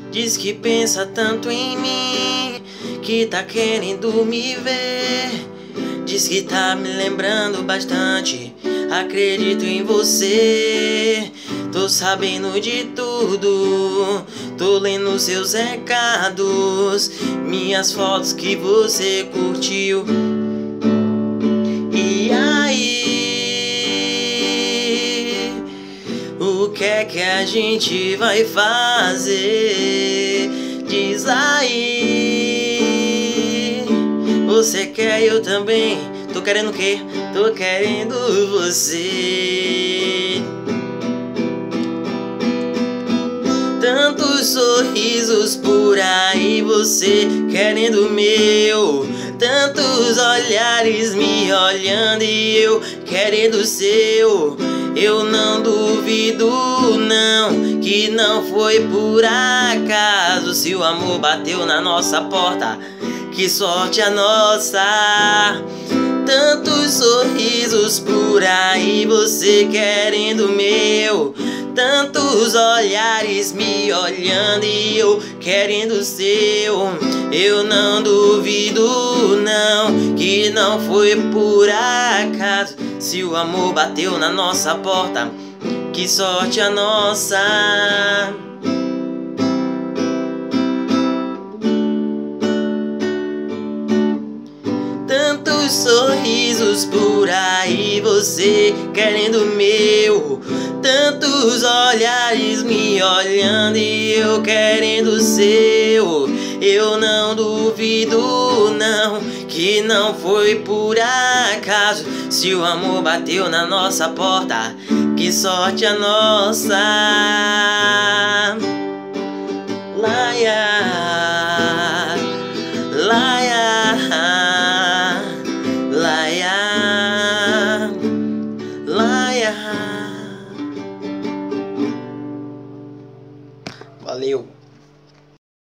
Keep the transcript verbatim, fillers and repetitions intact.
Diz que pensa tanto em mim, que tá querendo me ver. Diz que tá me lembrando bastante, acredito em você. Tô sabendo de tudo, tô lendo seus recados, minhas fotos que você curtiu. E aí, o que é que a gente vai fazer? Diz aí, você quer, eu também. Tô querendo o quê? Tô querendo você. Tantos sorrisos por aí, você querendo o meu. Tantos olhares me olhando e eu querendo o seu. Eu não duvido não, que não foi por acaso. Se o amor bateu na nossa porta, que sorte a nossa. Tantos sorrisos por aí, você querendo o meu. Tantos olhares me olhando e eu querendo o seu. Eu não duvido não, que não foi por acaso. Se o amor bateu na nossa porta, que sorte a nossa. Tantos sorrisos por aí, você querendo o meu. Tantos olhares me olhando e eu querendo o seu. Eu não duvido não, que não foi por acaso. Se o amor bateu na nossa porta, que sorte a nossa. Laia, laia, laia, laia. Valeu.